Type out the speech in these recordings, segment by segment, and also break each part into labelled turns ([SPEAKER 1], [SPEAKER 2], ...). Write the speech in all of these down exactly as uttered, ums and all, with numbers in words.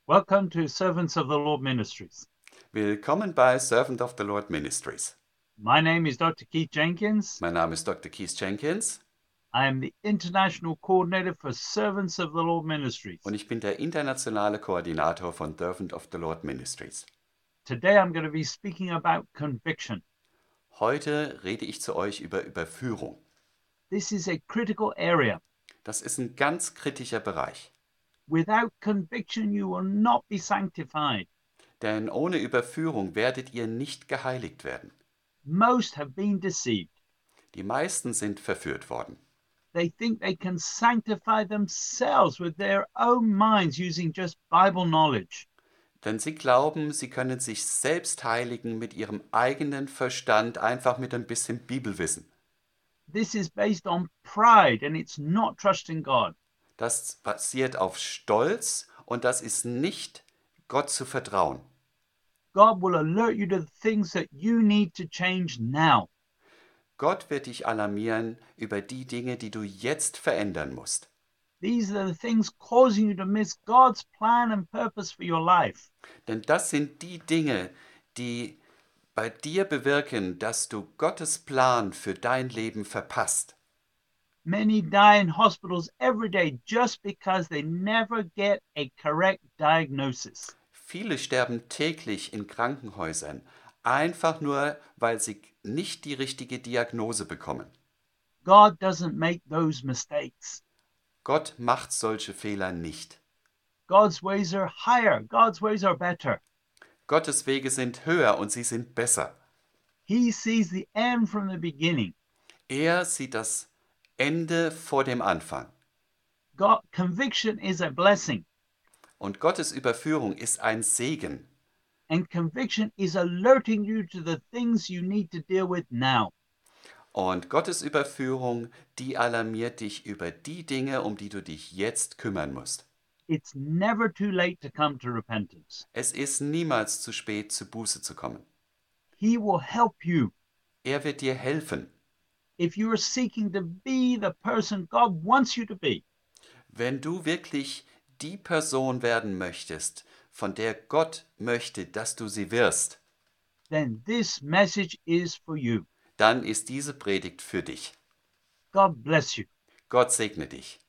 [SPEAKER 1] Welcome to Servants of the Lord Ministries.
[SPEAKER 2] Willkommen bei Servant of the Lord Ministries.
[SPEAKER 1] My name is Doctor Keith Jenkins.
[SPEAKER 2] Mein Name ist Doktor Keith Jenkins
[SPEAKER 1] I am the International Coordinator for Servants of the Lord Ministries.
[SPEAKER 2] und ich bin der internationale Koordinator von Servant of the Lord Ministries.
[SPEAKER 1] Today I'm going to be speaking about conviction.
[SPEAKER 2] Heute rede ich zu euch über Überführung.
[SPEAKER 1] This is a critical area.
[SPEAKER 2] Das ist ein ganz kritischer Bereich,
[SPEAKER 1] Without conviction, you will not be sanctified.
[SPEAKER 2] denn ohne Überführung werdet ihr nicht geheiligt werden.
[SPEAKER 1] Most have been deceived.
[SPEAKER 2] Die meisten sind verführt worden.
[SPEAKER 1] They think they can sanctify themselves with their own minds using just Bible knowledge.
[SPEAKER 2] Denn sie glauben, sie können sich selbst heiligen mit ihrem eigenen Verstand, einfach mit ein bisschen Bibelwissen.
[SPEAKER 1] This is based on pride and it's not trusting God.
[SPEAKER 2] Das basiert auf Stolz und das ist nicht Gott zu vertrauen.
[SPEAKER 1] God will alert you to the things that you need to change now.
[SPEAKER 2] Gott wird dich alarmieren über die Dinge, die du jetzt verändern musst.
[SPEAKER 1] These are the things causing you to miss God's plan and purpose for your life.
[SPEAKER 2] Denn das sind die Dinge, die bei dir bewirken, dass du Gottes Plan für dein Leben verpasst.
[SPEAKER 1] Many die in hospitals every day just because they never get a correct diagnosis.
[SPEAKER 2] Viele sterben täglich in Krankenhäusern, einfach nur, weil sie nicht die richtige Diagnose bekommen.
[SPEAKER 1] God doesn't make those mistakes.
[SPEAKER 2] Gott macht solche Fehler nicht.
[SPEAKER 1] God's ways are higher. God's ways are better.
[SPEAKER 2] Gottes Wege sind höher und sie sind besser.
[SPEAKER 1] He sees the end from the beginning.
[SPEAKER 2] Er sieht das Ende vor dem Anfang.
[SPEAKER 1] God, conviction is a blessing.
[SPEAKER 2] Und Gottes Überführung ist ein Segen.
[SPEAKER 1] And conviction is alerting you to the things you need to deal with now.
[SPEAKER 2] Und Gottes Überführung, die alarmiert dich über die Dinge, um die du dich jetzt kümmern musst.
[SPEAKER 1] It's never too late to come to repentance.
[SPEAKER 2] Es ist niemals zu spät, zu Buße zu kommen.
[SPEAKER 1] He will help you.
[SPEAKER 2] Er wird dir helfen.
[SPEAKER 1] If you are seeking to be the person God wants you to be,
[SPEAKER 2] Wenn du wirklich die Person werden möchtest, von der Gott möchte, dass du sie wirst,
[SPEAKER 1] then this message is for you.
[SPEAKER 2] dann ist diese Predigt für dich.
[SPEAKER 1] God bless you.
[SPEAKER 2] Gott segne dich.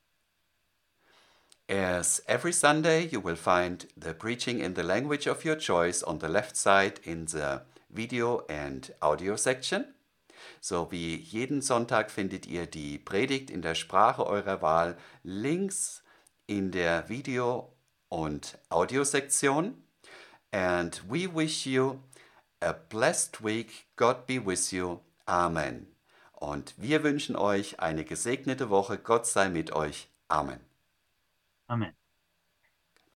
[SPEAKER 2] As every Sunday, you will find the preaching in the language of your choice on the left side in the video and audio section. So wie jeden Sonntag findet ihr die Predigt in der Sprache eurer Wahl links in der Video- und Audiosektion. And we wish you a blessed week. God be with you. Amen. Und wir wünschen euch eine gesegnete Woche. Gott sei mit euch. Amen.
[SPEAKER 1] Amen.